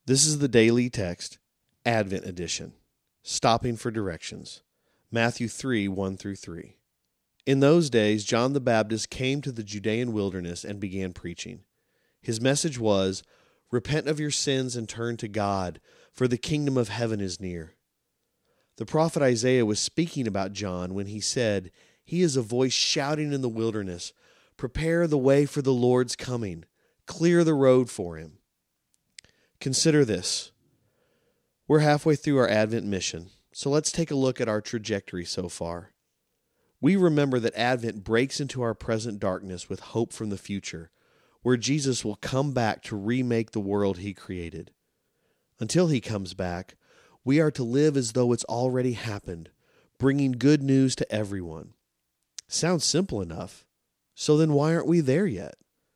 This is the daily text, Advent edition, stopping for directions. Matthew 3, 1-3. In those days, John the Baptist came to the Judean wilderness and began preaching. His message was, "Repent of your sins and turn to God, for the kingdom of heaven is near." The prophet Isaiah was speaking about John when he said, "He is a voice shouting in the wilderness, prepare the way for the Lord's coming, clear the road for him." Consider this. We're halfway through our Advent mission, so let's take a look at our trajectory so far. We remember that Advent breaks into our present darkness with hope from the future, where Jesus will come back to remake the world he created. Until he comes back, we are to live as though it's already happened, bringing good news to everyone. Sounds simple enough. So then why aren't we there yet?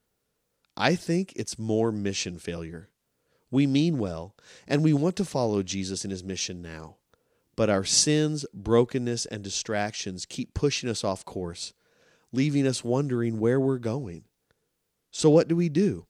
I think it's more mission failure. We mean well, and we want to follow Jesus in his mission now. But our sins, brokenness, and distractions keep pushing us off course, leaving us wondering where we're going. So what do?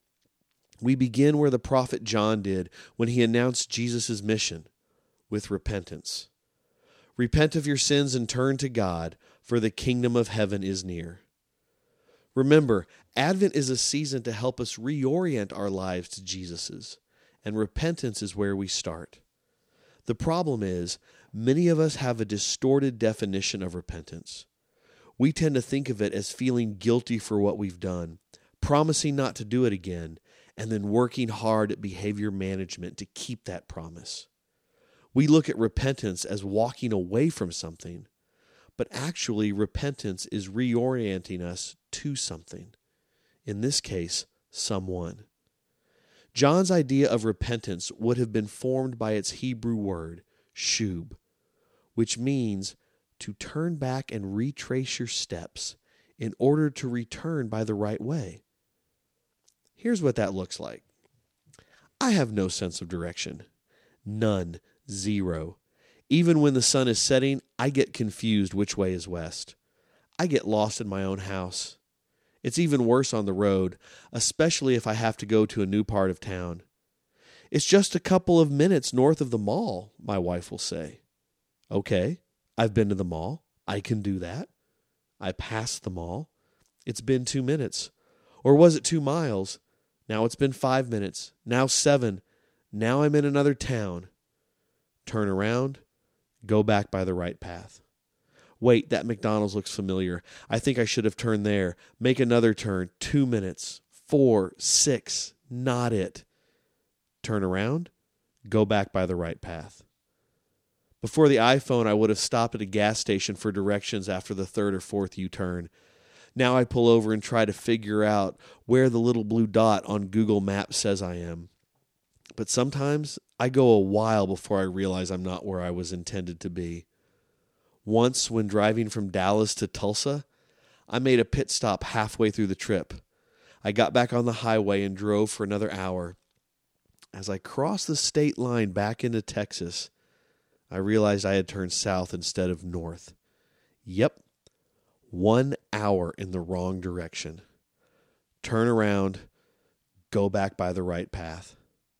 We begin where the prophet John did when he announced Jesus' mission, with repentance. Repent of your sins and turn to God, for the kingdom of heaven is near. Remember, Advent is a season to help us reorient our lives to Jesus's, and repentance is where we start. The problem is, many of us have a distorted definition of repentance. We tend to think of it as feeling guilty for what we've done, promising not to do it again, and then working hard at behavior management to keep that promise. We look at repentance as walking away from something, but actually repentance is reorienting us to something. In this case, someone. John's idea of repentance would have been formed by its Hebrew word, shub, which means to turn back and retrace your steps in order to return by the right way. Here's what that looks like. I have no sense of direction. None. Zero. Even when the sun is setting, I get confused which way is west. I get lost in my own house. It's even worse on the road, especially if I have to go to a new part of town. It's just a couple of minutes north of the mall, my wife will say. Okay, I've been to the mall. I can do that. I passed the mall. It's been 2 minutes. Or was it 2 miles? Now it's been 5 minutes. Now 7. Now I'm in another town. Turn around. Go back by the right path. Wait, that McDonald's looks familiar. I think I should have turned there. Make another turn. 2 minutes. 4, 6. Not it. Turn around. Go back by the right path. Before the iPhone, I would have stopped at a gas station for directions after the 3rd or 4th U-turn. Now I pull over and try to figure out where the little blue dot on Google Maps says I am. But sometimes I go a while before I realize I'm not where I was intended to be. Once, when driving from Dallas to Tulsa, I made a pit stop halfway through the trip. I got back on the highway and drove for another hour. As I crossed the state line back into Texas, I realized I had turned south instead of north. Yep, 1 hour in the wrong direction. Turn around, go back by the right path.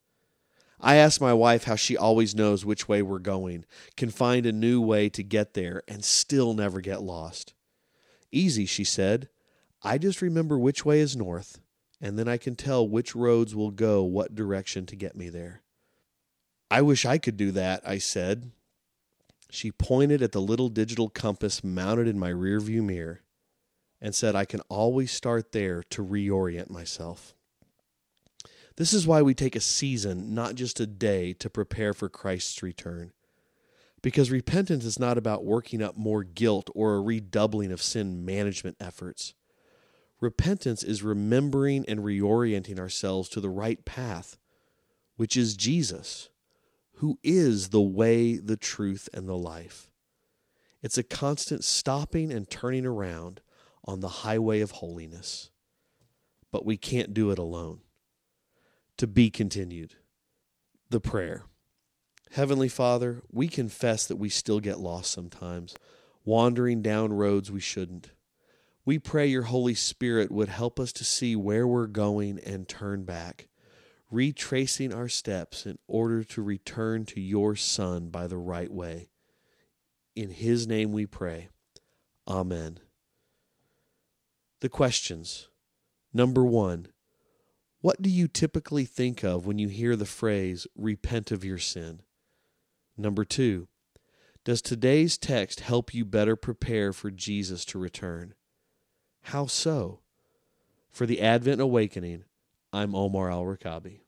I asked my wife how she always knows which way we're going, can find a new way to get there, and still never get lost. Easy, she said. I just remember which way is north, and then I can tell which roads will go what direction to get me there. I wish I could do that, I said. She pointed at the little digital compass mounted in my rearview mirror and said I can always start there to reorient myself. This is why we take a season, not just a day, to prepare for Christ's return. Because repentance is not about working up more guilt or a redoubling of sin management efforts. Repentance is remembering and reorienting ourselves to the right path, which is Jesus, who is the way, the truth, and the life. It's a constant stopping and turning around on the highway of holiness. But we can't do it alone. To be continued. The prayer. Heavenly Father, we confess that we still get lost sometimes, wandering down roads we shouldn't. We pray your Holy Spirit would help us to see where we're going and turn back, retracing our steps in order to return to your Son by the right way. In His name we pray. Amen. The questions. Number 1, what do you typically think of when you hear the phrase, repent of your sin? Number 2, does today's text help you better prepare for Jesus to return? How so? For the Advent Awakening, I'm Omar Al-Rakabi.